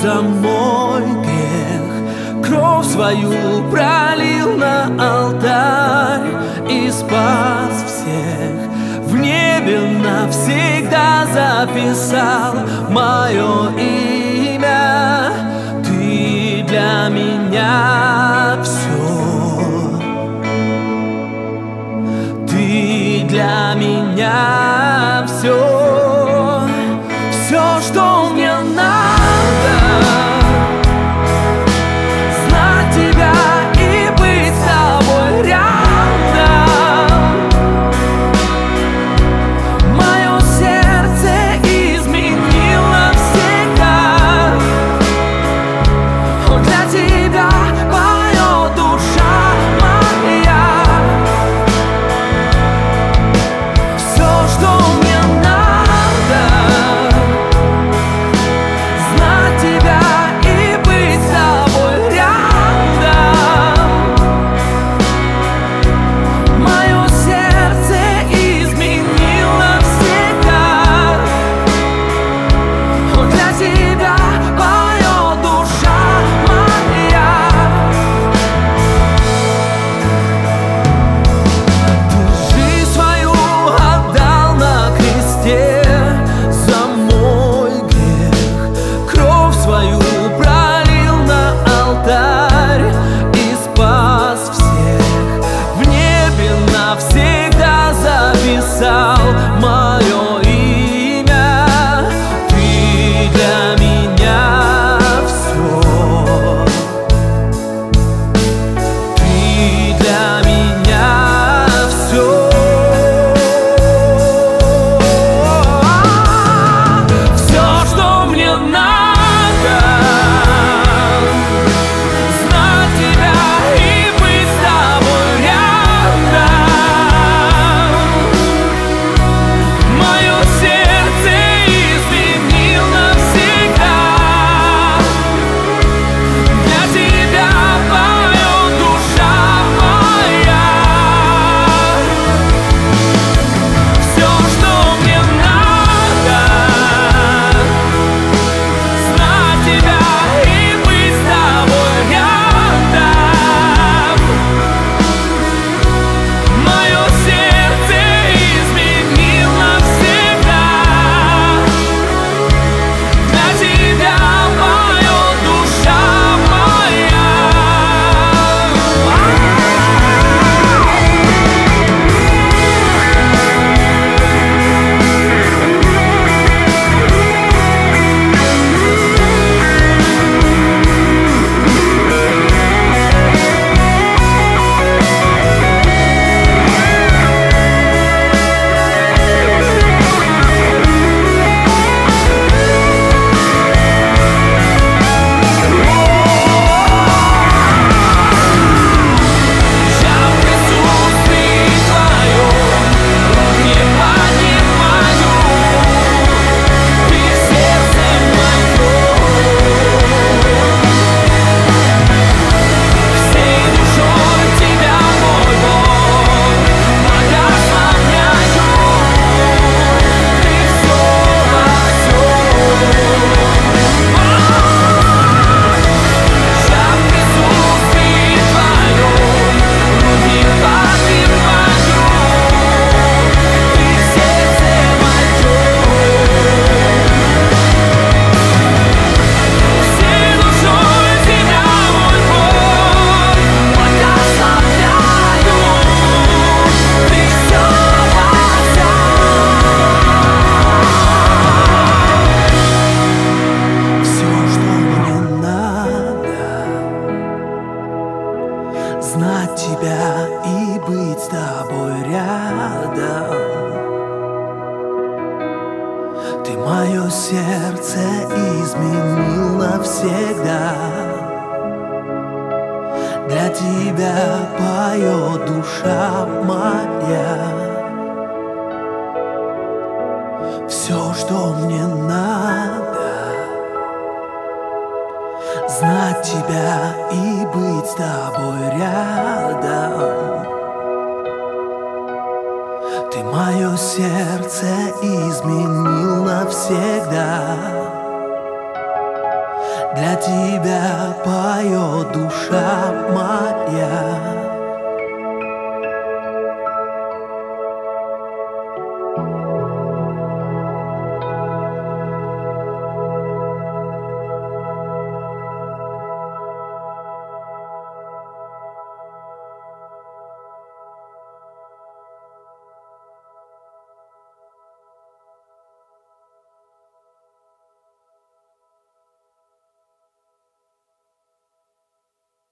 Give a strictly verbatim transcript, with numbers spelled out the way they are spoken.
за мой грех, кровь свою пролил на алтарь и спас всех. В небе навсегда записал мое имя. Ты для меня все, ты для меня все, все, что мне надо. Знать тебя и быть с тобой рядом. Мое сердце изменило всегда. О, для тебя поет душа моя. Все, что мне надо, знать тебя и быть с тобой рядом. Мое сердце изменило всегда. О, для тебя поет душа моя. Ты жизнь свою отдал на кресте за мой грех, кровь свою пролил на алтарь и спас всех. В небе навсегда записал мое имя. Ты для меня все, ты для меня все, все, что мне надо. Знать тебя и быть с тобой рядом. Мое сердце изменило всегда. Для тебя поет душа моя. Все, что мне надо, знать тебя и быть с тобой рядом. Мое сердце изменило всегда. Для тебя поет душа моя. Я в присутствии твоем не понимаю. Ты сердце мое, всей душой тебя, мой Бог, благословляю. Ты все во всем. Я в присутствии твоем не понимаю. Ты сердце мое, всей душой тебя, мой Бог, благословляю. Ты все во всем. Все, что мне надо, знать тебя и быть с тобой рядом. Ты мое сердце изменил навсегда. Для тебя поет душа моя. Все, что мне надо, знать тебя и быть с тобой рядом. Ты мое сердце изменил навсегда. Для тебя поет душа моя.